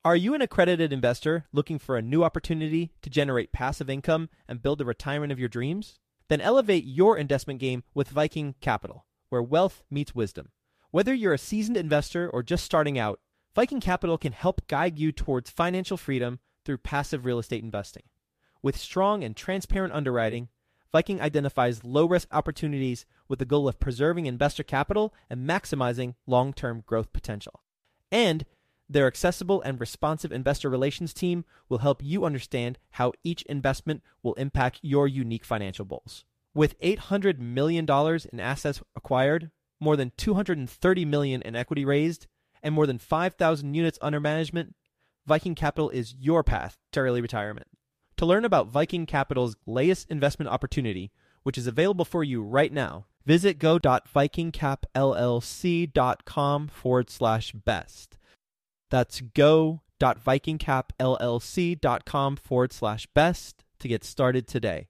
Are you an accredited investor looking for a new opportunity to generate passive income and build the retirement of your dreams? Then elevate your investment game with Viking Capital, where wealth meets wisdom. Whether you're a seasoned investor or just starting out, Viking Capital can help guide you towards financial freedom through passive real estate investing. With strong and transparent underwriting, Viking identifies low-risk opportunities with the goal of preserving investor capital and maximizing long-term growth potential. And their accessible and responsive investor relations team will help you understand how each investment will impact your unique financial goals. With $800 million in assets acquired, more than $230 million in equity raised, and more than 5,000 units under management, Viking Capital is your path to early retirement. To learn about Viking Capital's latest investment opportunity, which is available for you right now, visit go.vikingcapllc.com/best. That's go.vikingcapllc.com/best to get started today.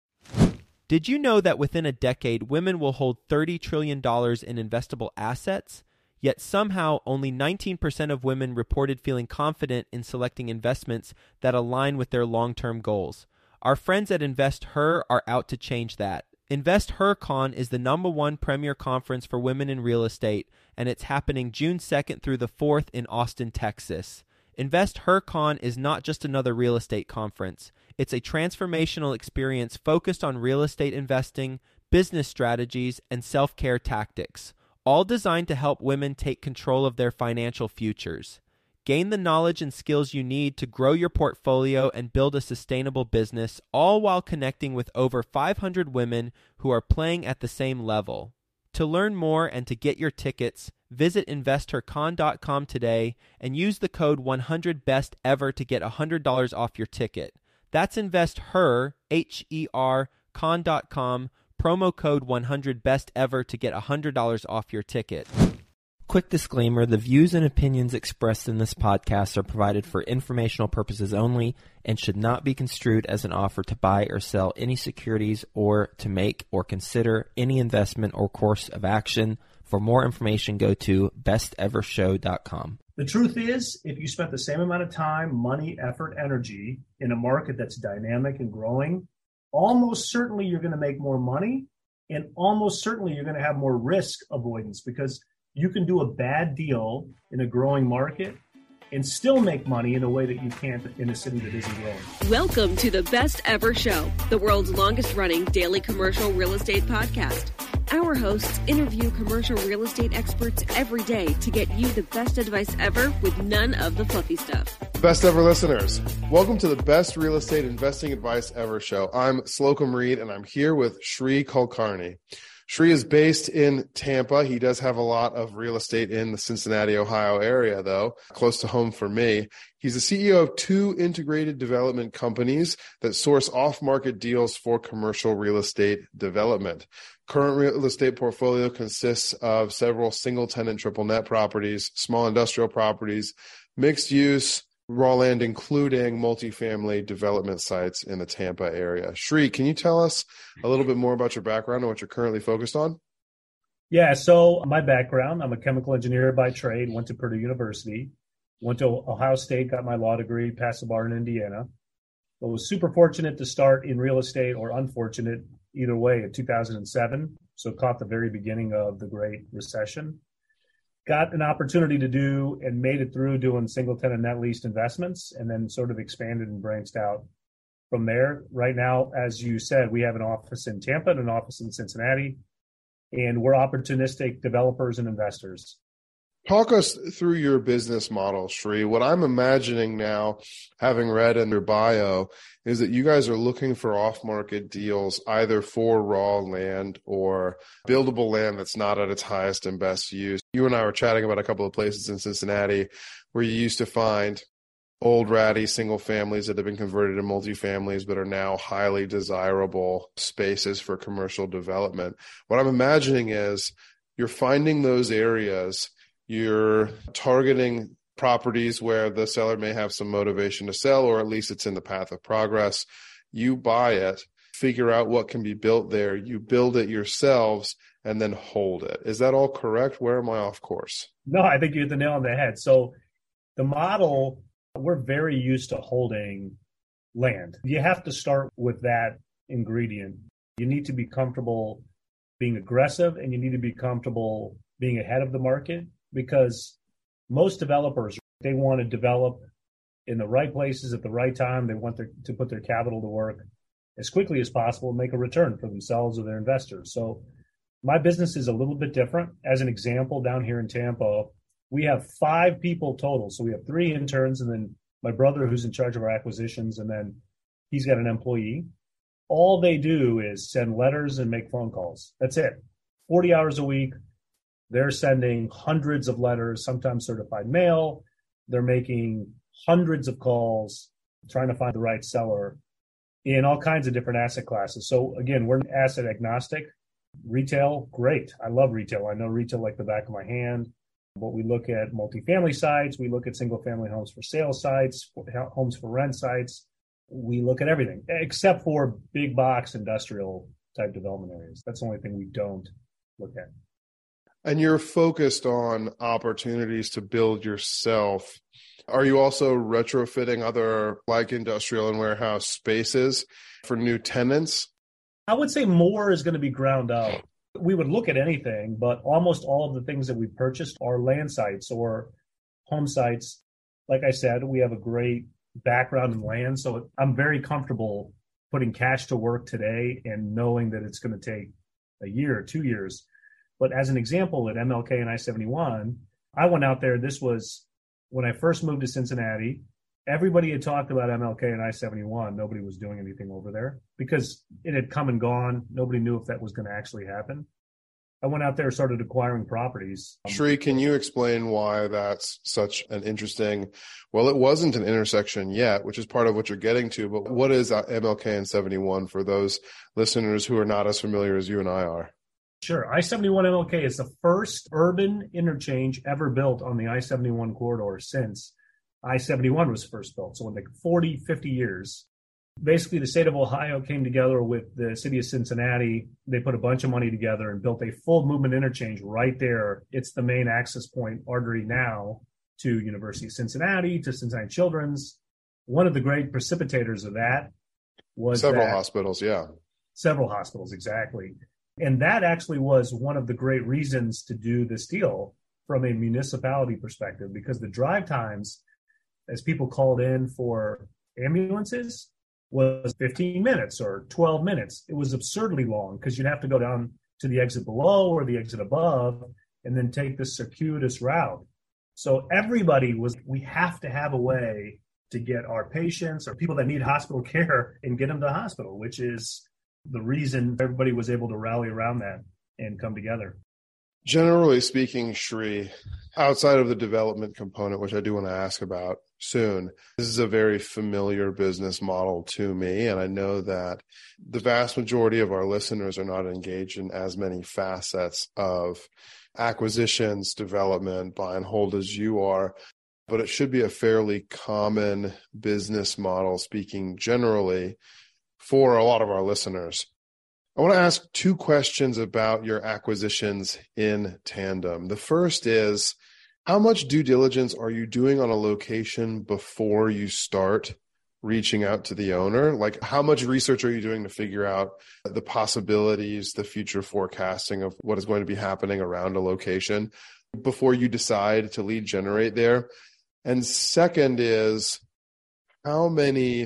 Did you know that within a decade, women will hold $30 trillion in investable assets? Yet somehow only 19% of women reported feeling confident in selecting investments that align with their long-term goals. Our friends at InvestHer are out to change that. InvestHerCon is the #1 premier conference for women in real estate, and it's happening June 2nd through the 4th in Austin, Texas. InvestHerCon is not just another real estate conference. It's a transformational experience focused on real estate investing, business strategies, and self-care tactics, all designed to help women take control of their financial futures. Gain the knowledge and skills you need to grow your portfolio and build a sustainable business, all while connecting with over 500 women who are playing at the same level. To learn more and to get your tickets, visit InvestHerCon.com today and use the code 100BESTEVER to get $100 off your ticket. That's InvestHer, H-E-R, con.com, promo code 100BESTEVER to get $100 off your ticket. Quick disclaimer, the views and opinions expressed in this podcast are provided for informational purposes only and should not be construed as an offer to buy or sell any securities or to make or consider any investment or course of action. For more information, go to bestevershow.com. The truth is, if you spent the same amount of time, money, effort, energy in a market that's dynamic and growing, almost certainly you're going to make more money, and almost certainly you're going to have more risk avoidance, because you can do a bad deal in a growing market and still make money in a way that you can't in a city that isn't growing. Welcome to the Best Ever Show, the world's longest running daily commercial real estate podcast. Our hosts interview commercial real estate experts every day to get you the best advice ever with none of the fluffy stuff. Best ever listeners, welcome to the Best Real Estate Investing Advice Ever Show. I'm Slocum Reed, and I'm here with Sri Kulkarni. Sri is based in Tampa. He does have a lot of real estate in the Cincinnati, Ohio area, though, close to home for me. He's the CEO of 2 integrated development companies that source off-market deals for commercial real estate development. Current real estate portfolio consists of several single-tenant triple net properties, small industrial properties, mixed use, raw land, including multifamily development sites in the Tampa area. Sri, can you tell us a little bit more about your background and what you're currently focused on? Yeah, so my background, I'm a chemical engineer by trade, went to Purdue University, went to Ohio State, got my law degree, passed the bar in Indiana. I was super fortunate to start in real estate, or unfortunate, either way, in 2007. So caught the very beginning of the Great Recession. Got an opportunity to do and made it through doing single tenant net leased investments, and then sort of expanded and branched out from there. Right now, as you said, we have an office in Tampa and an office in Cincinnati, and we're opportunistic developers and investors. Talk us through your business model, Sri. What I'm imagining now, having read in your bio, is that you guys are looking for off-market deals either for raw land or buildable land that's not at its highest and best use. You and I were chatting about a couple of places in Cincinnati where you used to find old ratty single families that have been converted to multifamilies but are now highly desirable spaces for commercial development. What I'm imagining is you're finding those areas. You're targeting properties where the seller may have some motivation to sell, or at least it's in the path of progress. You buy it, figure out what can be built there, you build it yourselves, and then hold it. Is that all correct? Where am I off course? No, I think you hit the nail on the head. So the model We're very used to holding land. You have to start with that ingredient. You need to be comfortable being aggressive, and you need to be comfortable being ahead of the market, because most developers, they want to develop in the right places at the right time. They want to put their capital to work as quickly as possible and make a return for themselves or their investors. So my business is a little bit different. As an example, down here in Tampa, we have 5 people total. So we have 3 interns, and then my brother, who's in charge of our acquisitions, and then he's got an employee. All they do is send letters and make phone calls. That's it. 40 hours a week. They're sending hundreds of letters, sometimes certified mail. They're making hundreds of calls, trying to find the right seller in all kinds of different asset classes. So again, we're asset agnostic. Retail, great. I love retail. I know retail like the back of my hand. But we look at multifamily sites. We look at single-family homes for sale sites, homes for rent sites. We look at everything except for big box industrial type development areas. That's the only thing we don't look at. And you're focused on opportunities to build yourself. Are you also retrofitting other like industrial and warehouse spaces for new tenants? I would say more is going to be ground up. We would look at anything, but almost all of the things that we purchased are land sites or home sites. Like I said, we have a great background in land, so I'm very comfortable putting cash to work today and knowing that it's going to take a year or 2 years. But as an example, at MLK and I-71, I went out there. This was when I first moved to Cincinnati. Everybody had talked about MLK and I-71. Nobody was doing anything over there because it had come and gone. Nobody knew if that was going to actually happen. I went out there and started acquiring properties. Sri, can you explain why that's such an interesting, well, it wasn't an intersection yet, which is part of what you're getting to, but what is MLK and 71 for those listeners who are not as familiar as you and I are? Sure. I-71 MLK is the first urban interchange ever built on the I-71 corridor since I-71 was first built. So in like 40, 50 years, basically the state of Ohio came together with the city of Cincinnati. They put a bunch of money together and built a full movement interchange right there. It's the main access point artery now to University of Cincinnati, to Cincinnati Children's. One of the great precipitators of that was several hospitals, yeah. Several hospitals, exactly. And that actually was one of the great reasons to do this deal from a municipality perspective, because the drive times, as people called in for ambulances, was 15 minutes or 12 minutes. It was absurdly long because you'd have to go down to the exit below or the exit above and then take this circuitous route. So everybody we have to have a way to get our patients or people that need hospital care and get them to the hospital, which is the reason everybody was able to rally around that and come together. Generally speaking, Sri, outside of the development component, which I do want to ask about soon, this is a very familiar business model to me. And I know that the vast majority of our listeners are not engaged in as many facets of acquisitions, development, buy and hold as you are. But it should be a fairly common business model, speaking generally, for a lot of our listeners. I want to ask 2 questions about your acquisitions in tandem. The first is, how much due diligence are you doing on a location before you start reaching out to the owner? Like, how much research are you doing to figure out the possibilities, the future forecasting of what is going to be happening around a location before you decide to lead generate there? And second is, how many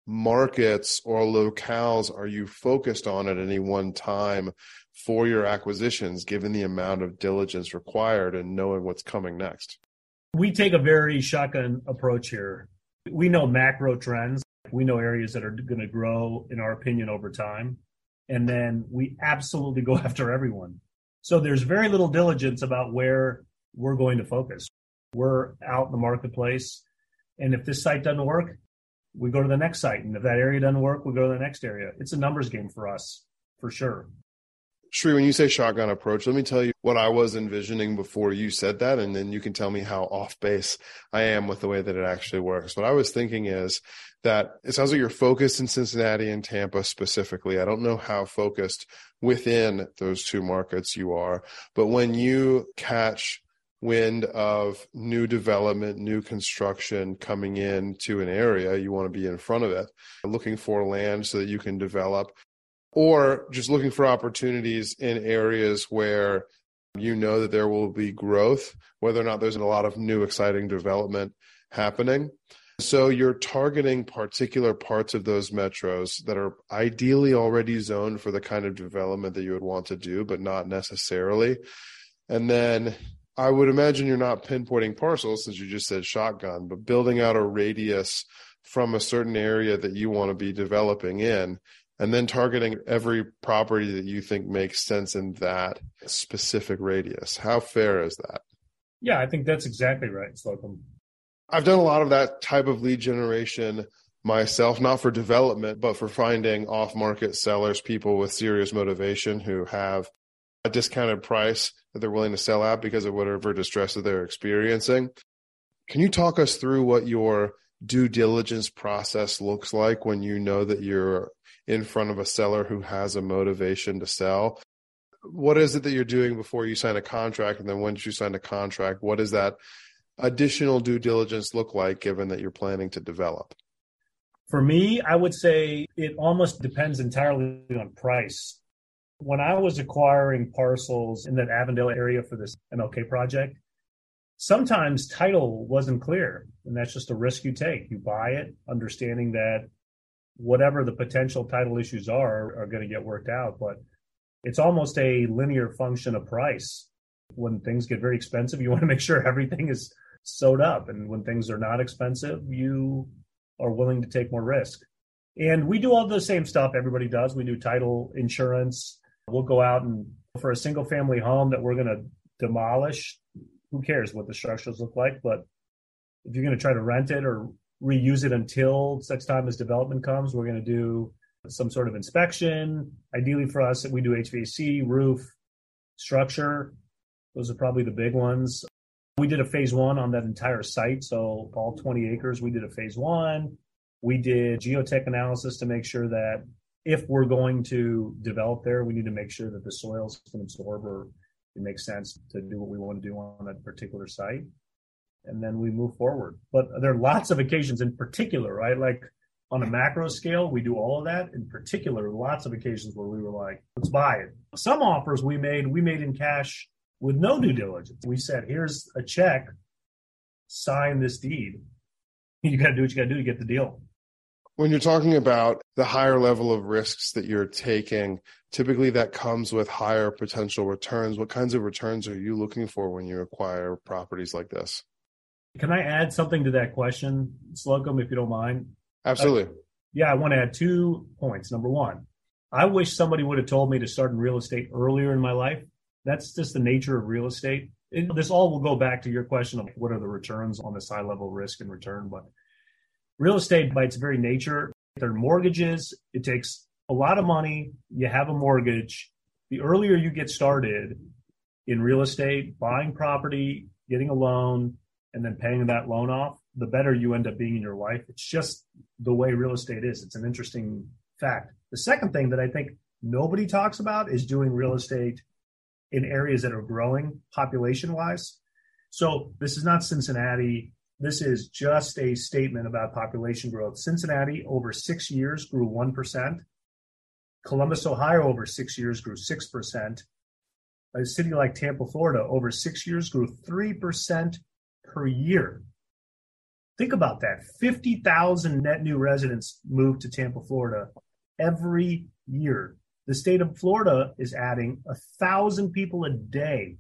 markets or locales are you focused on at any one time for your acquisitions, given the amount of diligence required and knowing what's coming next? We take a very shotgun approach here. We know macro trends. We know areas that are going to grow, in our opinion, over time. And then we absolutely go after everyone. So there's very little diligence about where we're going to focus. We're out in the marketplace. And if this site doesn't work, we go to the next site. And if that area doesn't work, we go to the next area. It's a numbers game for us, for sure. Sri, when you say shotgun approach, let me tell you what I was envisioning before you said that, and then you can tell me how off base I am with the way that it actually works. What I was thinking is that it sounds like you're focused in Cincinnati and Tampa specifically. I don't know how focused within those 2 markets you are, but when you catch wind of new development, new construction coming into an area, you want to be in front of it, looking for land so that you can develop, or just looking for opportunities in areas where you know that there will be growth, whether or not there's a lot of new exciting development happening. So you're targeting particular parts of those metros that are ideally already zoned for the kind of development that you would want to do, but not necessarily. And then I would imagine you're not pinpointing parcels, since you just said shotgun, but building out a radius from a certain area that you want to be developing in, and then targeting every property that you think makes sense in that specific radius. How fair is that? Yeah, I think that's exactly right, Slocum. I've done a lot of that type of lead generation myself, not for development, but for finding off-market sellers, people with serious motivation who have a discounted price that they're willing to sell at because of whatever distress that they're experiencing. Can you talk us through what your due diligence process looks like when you know that you're in front of a seller who has a motivation to sell? What is it that you're doing before you sign a contract? And then once you sign a contract, what does that additional due diligence look like, given that you're planning to develop? For me, I would say it almost depends entirely on price. When I was acquiring parcels in that Avondale area for this MLK project, sometimes title wasn't clear, and that's just a risk you take. You buy it, understanding that whatever the potential title issues are going to get worked out, but it's almost a linear function of price. When things get very expensive, you want to make sure everything is sewed up, and when things are not expensive, you are willing to take more risk. And we do all the same stuff everybody does. We do title insurance. We'll go out and for a single family home that we're going to demolish, who cares what the structures look like? But if you're going to try to rent it or reuse it until such time as development comes, we're going to do some sort of inspection. Ideally for us, we do HVAC, roof, structure. Those are probably the big ones. We did a phase one on that entire site. So all 20 acres, we did a phase one. We did geotech analysis to make sure that if we're going to develop there, we need to make sure that the soils can absorb or it makes sense to do what we want to do on that particular site. And then we move forward. But there are lots of occasions in particular, right? Like on a macro scale, we do all of that. In particular, lots of occasions where we were like, let's buy it. Some offers we made in cash with no due diligence. We said, here's a check, sign this deed. You got to do what you got to do to get the deal. When you're talking about the higher level of risks that you're taking, typically that comes with higher potential returns. What kinds of returns are you looking for when you acquire properties like this? Can I add something to that question, Slocum, if you don't mind? Absolutely. I want to add 2 points. Number one, I wish somebody would have told me to start in real estate earlier in my life. That's just the nature of real estate. This all will go back to your question of what are the returns on this high level risk and return. But real estate, by its very nature, they're mortgages. It takes a lot of money. You have a mortgage. The earlier you get started in real estate, buying property, getting a loan, and then paying that loan off, the better you end up being in your life. It's just the way real estate is. It's an interesting fact. The second thing that I think nobody talks about is doing real estate in areas that are growing population-wise. So this is not Cincinnati. This is just a statement about population growth. Cincinnati, over 6 years, grew 1%. Columbus, Ohio, over 6 years, grew 6%. A city like Tampa, Florida, over 6 years, grew 3% per year. Think about that. 50,000 net new residents moved to Tampa, Florida every year. The state of Florida is adding 1,000 people a day.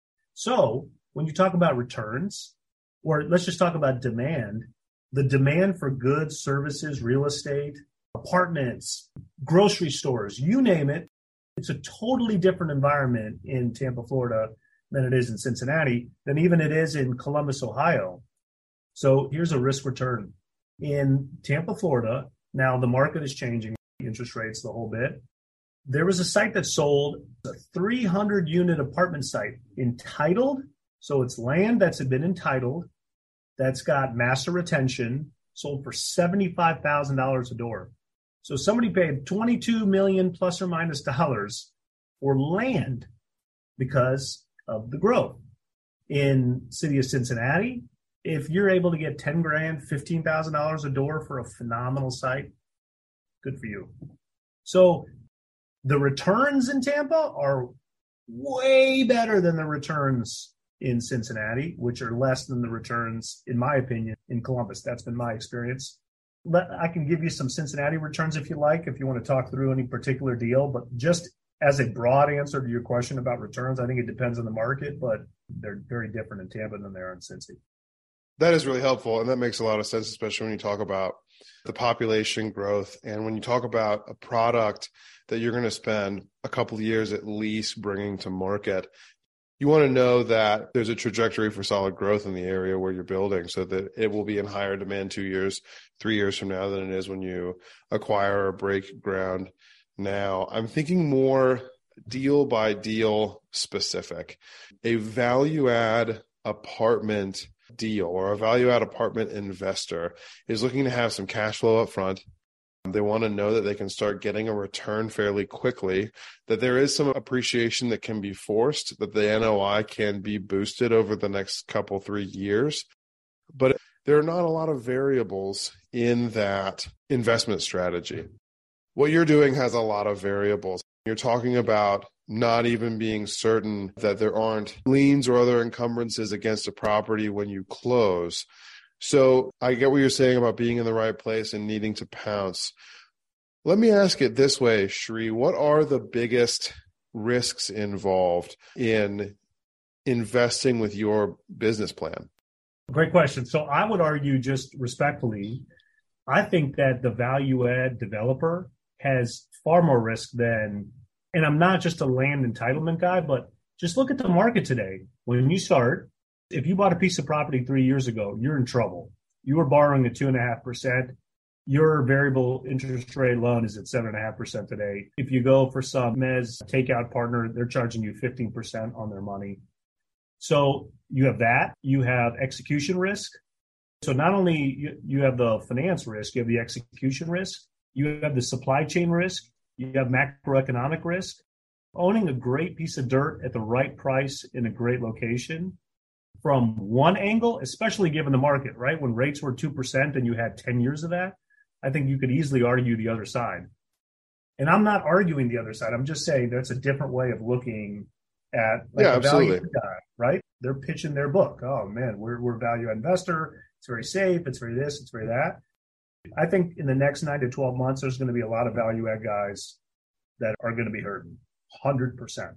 So when you talk about returns, or let's just talk about demand, the demand for goods, services, real estate, apartments, grocery stores, you name it, it's a totally different environment in Tampa, Florida than it is in Cincinnati, than even it is in Columbus, Ohio. So here's a risk return. In Tampa, Florida, now the market is changing, interest rates, the whole bit. There was a site that sold a 300-unit apartment site entitled, so it's land that's been entitled, that's got master retention, sold for $75,000 a door. So somebody paid $22 million plus or minus dollars for land because of the growth. In city of Cincinnati, if you're able to get 10 grand, $15,000 a door for a phenomenal site, good for you. So the returns in Tampa are way better than the returns in Cincinnati, which are less than the returns, in my opinion, in Columbus. That's been my experience. I can give you some Cincinnati returns if you like, if you want to talk through any particular deal. But just as a broad answer to your question about returns, I think it depends on the market, but they're very different in Tampa than they are in Cincy. That is really helpful. And that makes a lot of sense, especially when you talk about the population growth. And when you talk about a product that you're going to spend a couple of years at least bringing to market, you want to know that there's a trajectory for solid growth in the area where you're building so that it will be in higher demand 2 years, 3 years from now than it is when you acquire or break ground now. I'm thinking more deal by deal specific. A value add apartment deal or a value add apartment investor is looking to have some cash flow up front. They want to know that they can start getting a return fairly quickly, that there is some appreciation that can be forced, that the NOI can be boosted over the next couple, 3 years. But there are not a lot of variables in that investment strategy. What you're doing has a lot of variables. You're talking about not even being certain that there aren't liens or other encumbrances against a property when you close. So I get what you're saying about being in the right place and needing to pounce. Let me ask it this way, Sri. What are the biggest risks involved in investing with your business plan? Great question. So I would argue, just respectfully, I think that the value add developer has far more risk than, and I'm not just a land entitlement guy, but just look at the market today. When you start, if you bought a piece of property 3 years ago, you're in trouble. You were borrowing at 2.5%. Your variable interest rate loan is at 7.5% today. If you go for some mezz takeout partner, they're charging you 15% on their money. So you have that. You have execution risk. So not only you have the finance risk, you have the execution risk. You have the supply chain risk. You have macroeconomic risk. Owning a great piece of dirt at the right price in a great location from one angle, especially given the market, right? When rates were 2% and you had 10 years of that, I think you could easily argue the other side. And I'm not arguing the other side. I'm just saying that's a different way of looking at the value guy, right? They're pitching their book. Oh man, we're a value investor. It's very safe. It's very this. It's very that. I think in the next 9 to 12 months, there's going to be a lot of value add guys that are going to be hurting 100%.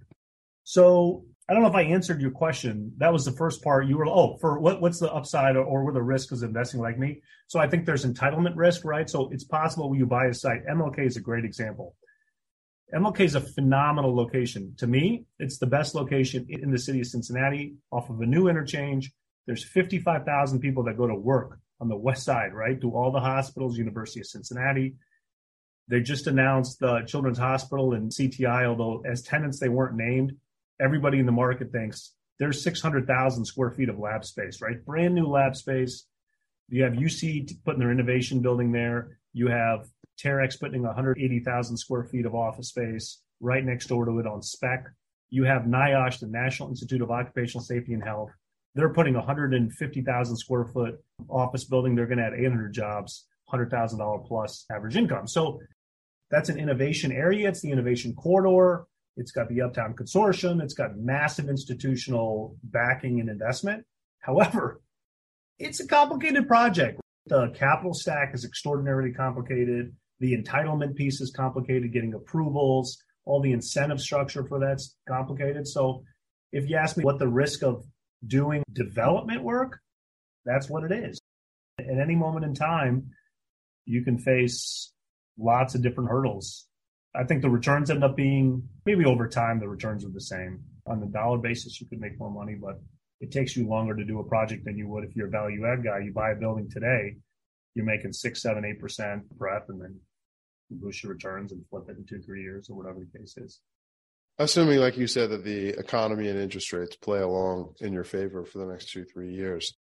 So I don't know if I answered your question. That was the first part. You were, for what's the upside or what the risk is investing like me? So I think there's entitlement risk, right? So it's possible when you buy a site. MLK is a great example. MLK is a phenomenal location. To me, it's the best location in the city of Cincinnati off of a new interchange. There's 55,000 people that go to work on the west side, right? Through all the hospitals, University of Cincinnati. They just announced the Children's Hospital and CTI, although as tenants they weren't named. Everybody in the market thinks there's 600,000 square feet of lab space, right? Brand new lab space. You have UC putting their innovation building there. You have Terex putting 180,000 square feet of office space right next door to it on spec. You have NIOSH, the National Institute of Occupational Safety and Health. They're putting 150,000 square foot office building. They're going to add 800 jobs, $100,000 plus average income. So that's an innovation area. It's the innovation corridor. It's got the Uptown Consortium. It's got massive institutional backing and investment. However, it's a complicated project. The capital stack is extraordinarily complicated. The entitlement piece is complicated, getting approvals, all the incentive structure for that's complicated. So if you ask me what the risk of doing development work, that's what it is. At any moment in time, you can face lots of different hurdles. I think the returns end up being, maybe over time, the returns are the same. On the dollar basis, you could make more money, but it takes you longer to do a project than you would if you're a value add guy. You buy a building today, you're making 6, 7, 8% prep, and then you boost your returns and flip it in 2-3 years or whatever the case is. Assuming, like you said, that the economy and interest rates play along in your favor for the next 2-3 years.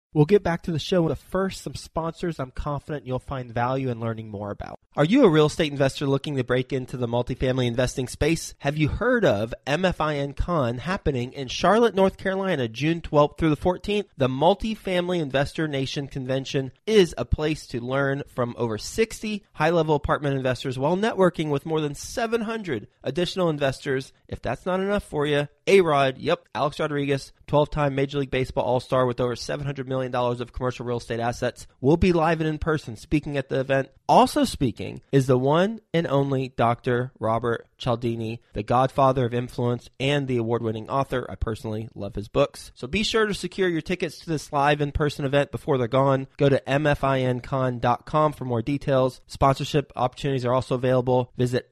We'll get back to the show, but first, some sponsors I'm confident you'll find value in learning more about. Are you a real estate investor looking to break into the multifamily investing space? Have you heard of MFIN Con happening in Charlotte, North Carolina, June 12th through the 14th? The Multifamily Investor Nation Convention is a place to learn from over 60 high-level apartment investors while networking with more than 700 additional investors. If that's not enough for you, A-Rod, Alex Rodriguez, 12-time Major League Baseball All-Star with over $700 million of commercial real estate assets, will be live and in person speaking at the event. Also speaking is the one and only Dr. Robert Cialdini, the godfather of influence and the award-winning author. I personally love his books. So be sure to secure your tickets to this live in-person event before they're gone. Go to mfincon.com for more details. Sponsorship opportunities are also available. Visit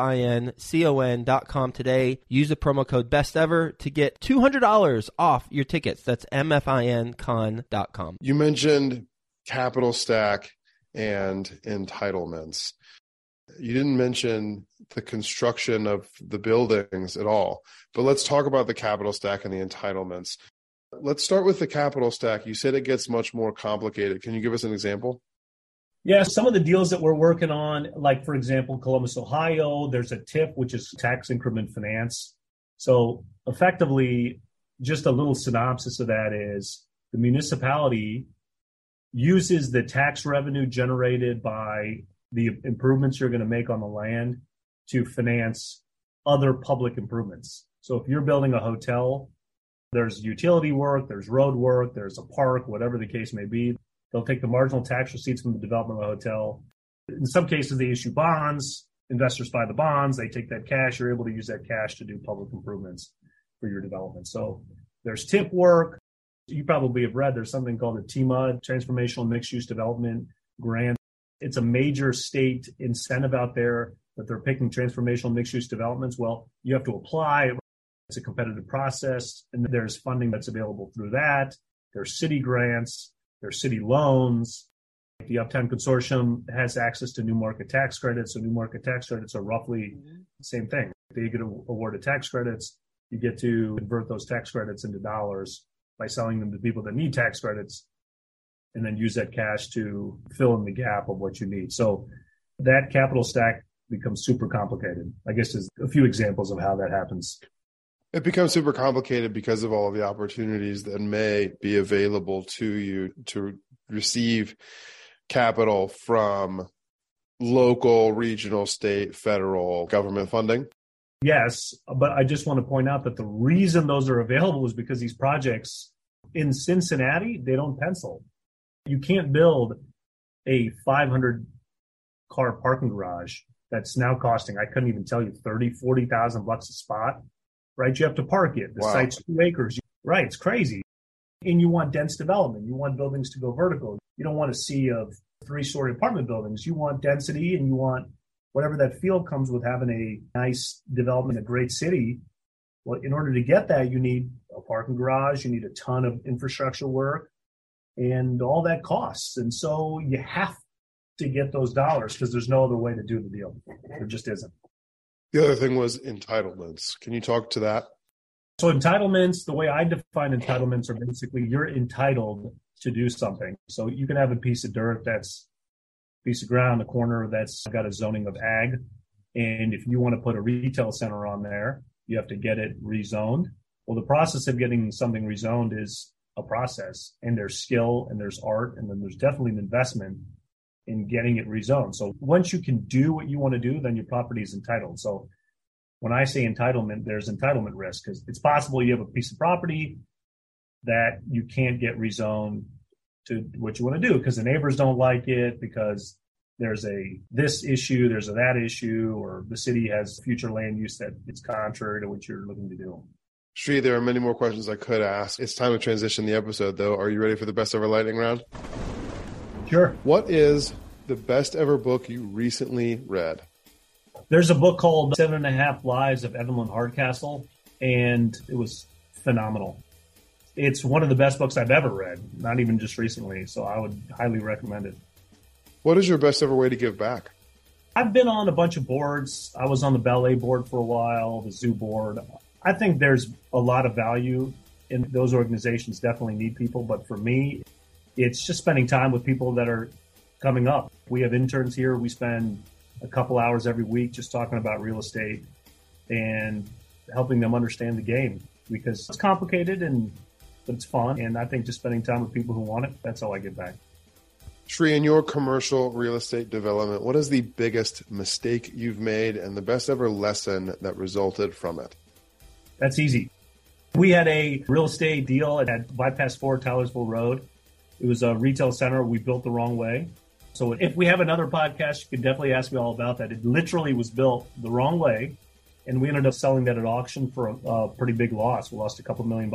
mfincon.com today. Use the promo code BESTEVER to get $200 off your tickets. That's mfincon.com. You mentioned capital stack and entitlements. You didn't mention the construction of the buildings at all, but let's talk about the capital stack and the entitlements. Let's start with the capital stack. You said it gets much more complicated. Can you give us an example? Yeah, some of the deals that we're working on, like, for example, Columbus, Ohio, there's a TIF, which is tax increment finance. So effectively, just a little synopsis of that is the municipality uses the tax revenue generated by the improvements you're going to make on the land to finance other public improvements. So if you're building a hotel, there's utility work, there's road work, there's a park, whatever the case may be. They'll take the marginal tax receipts from the development of the hotel. In some cases, they issue bonds. Investors buy the bonds. They take that cash. You're able to use that cash to do public improvements for your development. So there's TIP work. You probably have read there's something called the TMUD, Transformational Mixed-Use Development Grant. It's a major state incentive out there that they're picking transformational mixed-use developments. Well, you have to apply. It's a competitive process, and there's funding that's available through that. There's city grants. There's city loans. The Uptown Consortium has access to new market tax credits. So new market tax credits are roughly the same thing. They get awarded tax credits. You get to convert those tax credits into dollars by selling them to people that need tax credits, and then use that cash to fill in the gap of what you need. So that capital stack becomes super complicated. I guess there's a few examples of how that happens. It becomes super complicated because of all of the opportunities that may be available to you to receive capital from local, regional, state, federal government funding. Yes, but I just want to point out that the reason those are available is because these projects in Cincinnati, they don't pencil. You can't build a 500-car parking garage that's now costing, I couldn't even tell you, $30,000-$40,000 a spot, right? You have to park it. The site's 2 acres. Right, it's crazy. And you want dense development. You want buildings to go vertical. You don't want a sea of 3-story apartment buildings. You want density, and you want whatever that feel comes with having a nice development, a great city. Well, in order to get that, you need a parking garage, you need a ton of infrastructure work, and all that costs. And so you have to get those dollars because there's no other way to do the deal. There just isn't. The other thing was entitlements. Can you talk to that? So entitlements, the way I define entitlements are basically you're entitled to do something. So you can have a piece of dirt that's piece of ground, a corner that's got a zoning of ag. And if you want to put a retail center on there, you have to get it rezoned. Well, the process of getting something rezoned is a process, and there's skill and there's art, and then there's definitely an investment in getting it rezoned. So once you can do what you want to do, then your property is entitled. So when I say entitlement, there's entitlement risk because it's possible you have a piece of property that you can't get rezoned to what you want to do because the neighbors don't like it, because there's this issue, there's a that issue, or the city has future land use that it's contrary to what you're looking to do. Sri, there are many more questions I could ask. It's time to transition the episode, though. Are you ready for the best ever lightning round? Sure. What is the best ever book you recently read? There's a book called 7.5 Lives of Evelyn Hardcastle, and it was phenomenal. It's one of the best books I've ever read, not even just recently, so I would highly recommend it. What is your best ever way to give back? I've been on a bunch of boards. I was on the ballet board for a while, the zoo board. I think there's a lot of value in those organizations, definitely need people. But for me, It's just spending time with people that are coming up. We have interns here. We spend a couple hours every week just talking about real estate and helping them understand the game, because it's complicated but it's fun. And I think just spending time with people who want it, that's all I get back. Sri, in your commercial real estate development, what is the biggest mistake you've made and the best ever lesson that resulted from it? That's easy. We had a real estate deal at Bypass 4, Taylorsville Road. It was a retail center we built the wrong way. So if we have another podcast, you can definitely ask me all about that. It literally was built the wrong way, and we ended up selling that at auction for a pretty big loss. We lost a couple $1 million.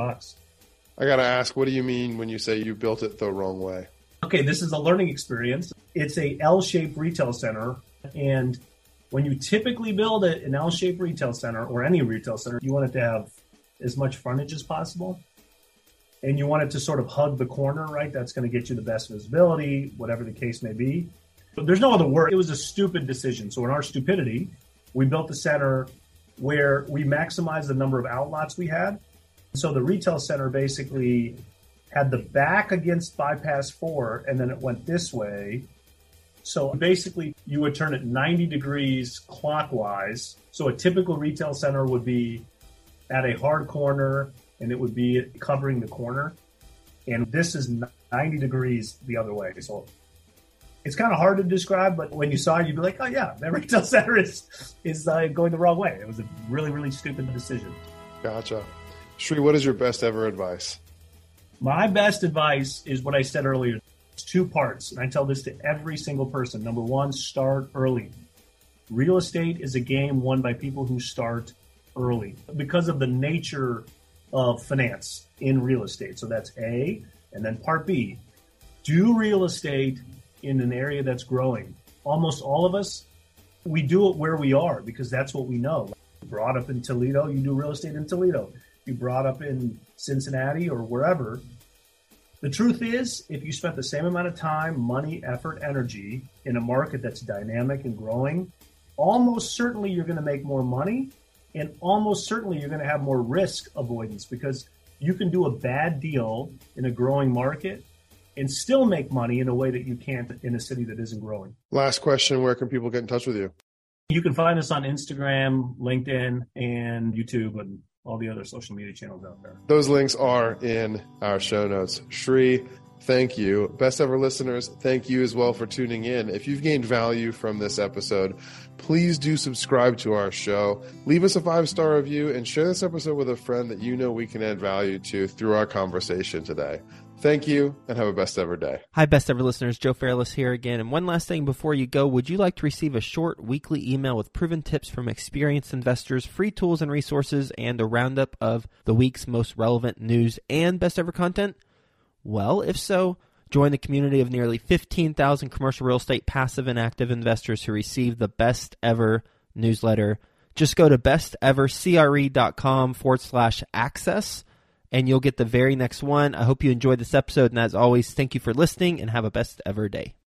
I got to ask, what do you mean when you say you built it the wrong way? Okay, this is a learning experience. It's a L-shaped retail center, and when you typically build an L-shaped retail center or any retail center, you want it to have as much frontage as possible, and you want it to sort of hug the corner, right? That's going to get you the best visibility, whatever the case may be. But there's no other word. It was a stupid decision. So in our stupidity, we built the center where we maximized the number of outlots we had. So the retail center basically had the back against Bypass 4, and then it went this way. So basically, you would turn it 90 degrees clockwise. So a typical retail center would be at a hard corner, and it would be covering the corner. And this is 90 degrees the other way. So it's kind of hard to describe, but when you saw it, you'd be like, oh, yeah, that retail center is going the wrong way. It was a really, really stupid decision. Gotcha. Sri, what is your best ever advice? My best advice is what I said earlier. It's two parts, and I tell this to every single person. Number one, start early. Real estate is a game won by people who start early because of the nature of finance in real estate. So that's A. And then part B, do real estate in an area that's growing. Almost all of us, we do it where we are because that's what we know. Brought up in Toledo, you do real estate in Toledo. You brought up in Cincinnati or wherever. The truth is, if you spent the same amount of time, money, effort, energy in a market that's dynamic and growing, almost certainly you're going to make more money, and almost certainly you're going to have more risk avoidance, because you can do a bad deal in a growing market and still make money in a way that you can't in a city that isn't growing. Last question, where can people get in touch with you? You can find us on Instagram, LinkedIn, and YouTube, and all the other social media channels out there. Those links are in our show notes. Sri, thank you. Best ever listeners, thank you as well for tuning in. If you've gained value from this episode, please do subscribe to our show. Leave us a 5-star review and share this episode with a friend that you know we can add value to through our conversation today. Thank you, and have a best ever day. Hi, best ever listeners. Joe Fairless here again. And one last thing before you go, would you like to receive a short weekly email with proven tips from experienced investors, free tools and resources, and a roundup of the week's most relevant news and best ever content? Well, if so, join the community of nearly 15,000 commercial real estate passive and active investors who receive the best ever newsletter. Just go to bestevercre.com/access. And you'll get the very next one. I hope you enjoyed this episode. And as always, thank you for listening and have a best ever day.